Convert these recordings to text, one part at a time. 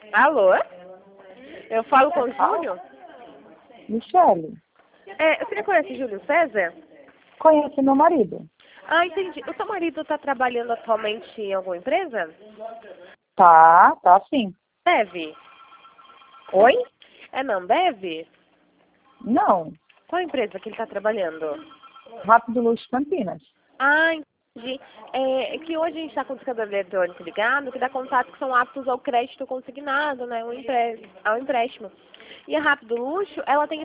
Alô? Eu falo com o Júlio? Michele, Você conhece Júlio César? conhece meu marido? Ah, entendi. O seu marido está trabalhando atualmente em alguma empresa? Tá sim. Deve. Oi? É não deve? Não. Qual empresa que ele está trabalhando? Rápido Luxo Campinas. Ah, entendi. É que hoje a gente está com o discador eletrônico ligado, que dá contato que são aptos ao crédito consignado, né? Ao empréstimo. E a Rápido Luxo, ela tem...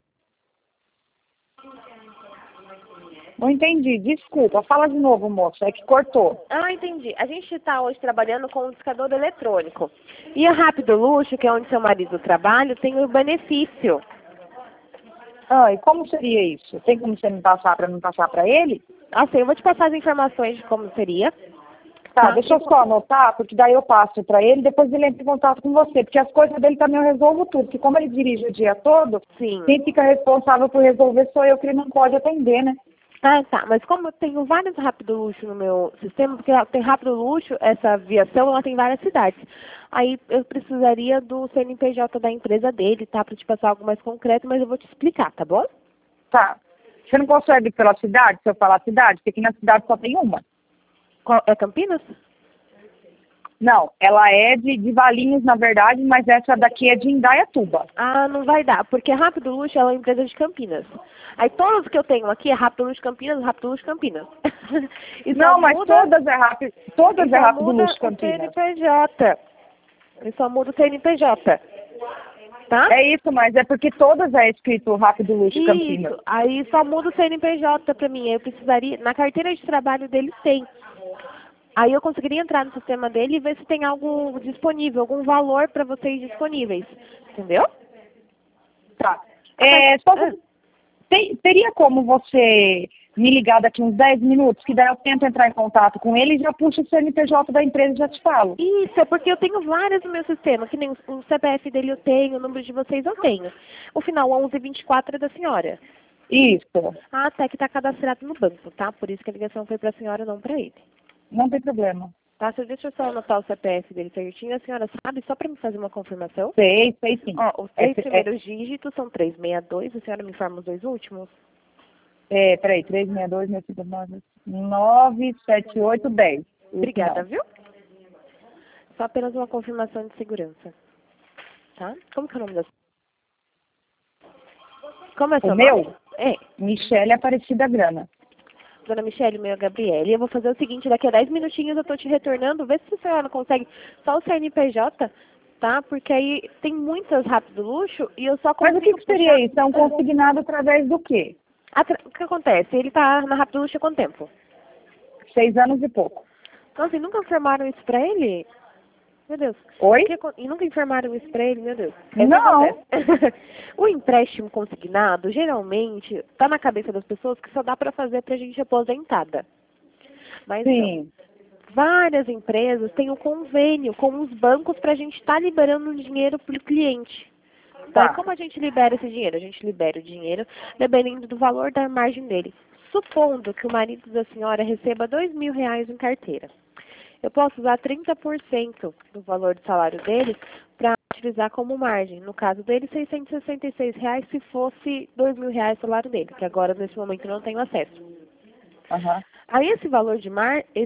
Não entendi, desculpa. Fala de novo, moço. É que cortou. Ah, entendi. A gente está hoje trabalhando com o discador eletrônico. E a Rápido Luxo, que é onde seu marido trabalha, tem o benefício. Ah, e como seria isso? Tem como você me passar para me passar para ele? Assim, eu vou te passar as informações de como seria. Tá, deixa eu só anotar, porque daí eu passo para ele, depois ele entra em contato com você, porque as coisas dele também eu resolvo tudo, porque como ele dirige o dia todo, Sim. quem fica responsável por resolver sou eu, que ele não pode atender, né? Ah, tá. Mas como eu tenho vários Rápido Luxo no meu sistema, porque tem Rápido Luxo, essa aviação, ela tem várias cidades. Aí eu precisaria do CNPJ da empresa dele, tá? Pra te passar algo mais concreto, mas eu vou te explicar, tá bom? Tá. Você não consegue ir pela cidade, se eu falar cidade? Porque aqui na cidade só tem uma. É Campinas? Não, ela é de Valinhos, na verdade, mas essa daqui é de Indaiatuba. Ah, não vai dar, porque a Rápido Luxo ela é uma empresa de Campinas. Aí todos que eu tenho aqui é Rápido Luxo Campinas, Rápido Luxo Campinas. Não, mas todas é rápido Luxo Campinas. O CNPJ. E só muda o CNPJ. Tá? É isso, mas é porque todas é escrito Rápido Luxo Campinas. Isso, aí só muda o CNPJ pra mim. Eu precisaria, na carteira de trabalho dele tem. Aí eu conseguiria entrar no sistema dele e ver se tem algo disponível, algum valor para vocês disponíveis. Entendeu? Tá. Ah. Teria como você me ligar daqui uns 10 minutos, que daí eu tento entrar em contato com ele e já puxo o CNPJ da empresa e já te falo. Isso, é porque eu tenho várias no meu sistema, que nem o CPF dele eu tenho, o número de vocês eu tenho. O final 1124 é da senhora. Isso. Ah, tá, que tá cadastrado no banco, tá? Por isso que a ligação foi pra senhora, não pra ele. Não tem problema. Tá, deixa eu só anotar o CPF dele certinho. A senhora sabe, só pra me fazer uma confirmação? Sei sim. Ó, os 3 primeiros dígitos são 362, a senhora me informa os 2 últimos? Peraí, 362, 659, 97810. Obrigada, viu? Só apenas uma confirmação de segurança. Tá? Como que é o nome da... Como é o seu nome? Meu? É. Michele Aparecida Grana. Dona Michele, meu é Gabriele. Eu vou fazer o seguinte, daqui a 10 minutinhos eu tô te retornando. Vê se a senhora consegue só o CNPJ, tá? Porque aí tem muitas Rápido Luxo e eu só consigo... Mas o que seria isso? É um consignado através do quê? O que acontece? Ele tá na Rápido Luxo há quanto tempo? 6 anos e pouco. Nossa, e nunca informaram isso pra ele? Meu Deus. Oi? E nunca informaram isso pra ele, meu Deus. Não. O empréstimo consignado, geralmente, tá na cabeça das pessoas que só dá pra fazer pra gente aposentada. Mas Sim. não. Várias empresas têm um convênio com os bancos pra gente estar liberando o dinheiro pro cliente. Tá. E como a gente libera esse dinheiro? A gente libera o dinheiro dependendo do valor da margem dele. Supondo que o marido da senhora receba R$2.000 em carteira. Eu posso usar 30% do valor do salário dele para utilizar como margem. No caso dele, R$666 se fosse R$2.000 o salário dele, que agora, nesse momento, eu não tenho acesso. Uhum. Aí esse valor de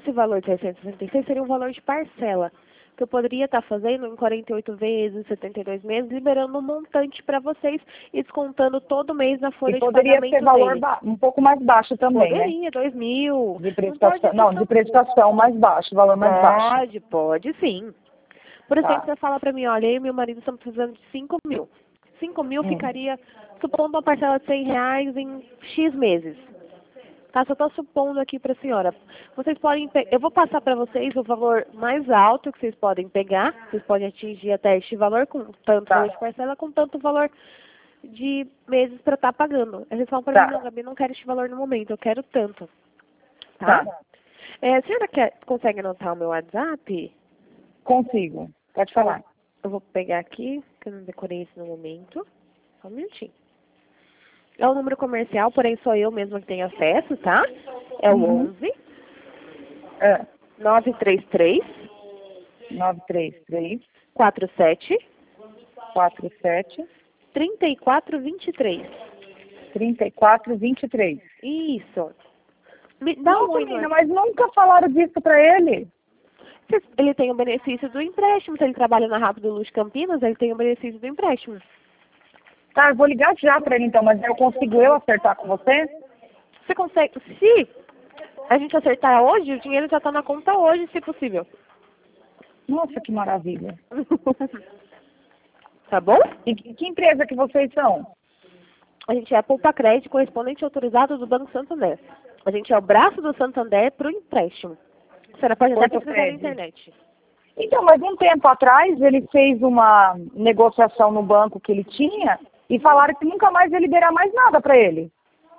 666 seria um valor de parcela, que eu poderia estar fazendo em 48 vezes, 72 meses, liberando um montante para vocês e descontando todo mês na folha de pagamento dele. Poderia ser valor um pouco mais baixo também, poderia, né? 2.000. De prestação, de prestação mais baixo, valor mais baixo. Pode sim. Por exemplo, você fala para mim, olha, eu e meu marido estamos precisando de 5.000. 5.000 ficaria, supondo uma parcela de R$100 em X meses. Tá, só estou supondo aqui para a senhora. Vocês podem, eu vou passar para vocês o valor mais alto que vocês podem pegar. Vocês podem atingir até este valor com tanto valor de parcela, com tanto valor de meses para estar pagando. Eles falam para mim, não, Gabi, não quero este valor no momento, eu quero tanto. Tá? A senhora consegue anotar o meu WhatsApp? Consigo. Pode falar. Eu vou pegar aqui, que eu não decorei isso no momento. Só um minutinho. É o número comercial, porém sou eu mesma que tenho acesso, tá? É o 11 933 933 47 47 3423. 3423. Isso. Me dá um Nossa, oi, menina, Nor. mas nunca falaram disso pra ele. Ele tem o benefício do empréstimo. Se ele trabalha na Rápido Luz Campinas, ele tem o benefício do empréstimo. Tá, eu vou ligar já pra ele então, mas eu consigo acertar com você? Você consegue... Se a gente acertar hoje, o dinheiro já está na conta hoje, se possível. Nossa, que maravilha. Tá bom? E que empresa que vocês são? A gente é a Poupa Crédito, correspondente autorizado do Banco Santander. A gente é o braço do Santander para o empréstimo. Você não pode até Poupa pesquisar na Crédito. internet. Então, mas um tempo atrás ele fez uma negociação no banco que ele tinha e falaram que nunca mais ia liberar mais nada pra ele.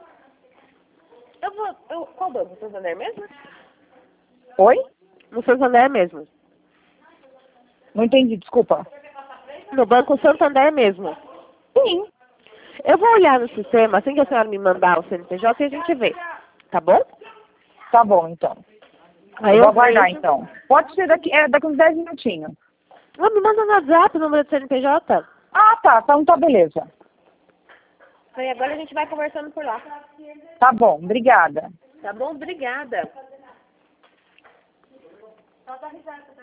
Qual banco? No Santander mesmo? Oi? No Santander mesmo. Não entendi, desculpa. No Banco Santander mesmo. Sim. Eu vou olhar no sistema, assim que a senhora me mandar o CNPJ, e a gente vê. Tá bom? Tá bom, então. Aí Eu vou eu aguardar, vejo. então. Pode ser daqui uns 10 minutinhos. Ah, me manda no WhatsApp o número do CNPJ. Ah, tá. Então tá, beleza. Aí agora a gente vai conversando por lá. Tá bom, obrigada. Tá bom? Obrigada.